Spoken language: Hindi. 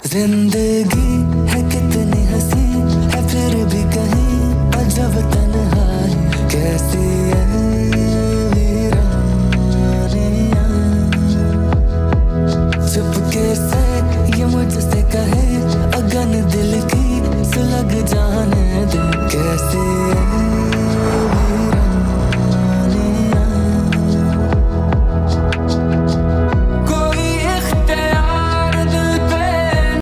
जिंदगी है कितनी हंसी है फिर भी कहीं अजब तन्हाई कैसी है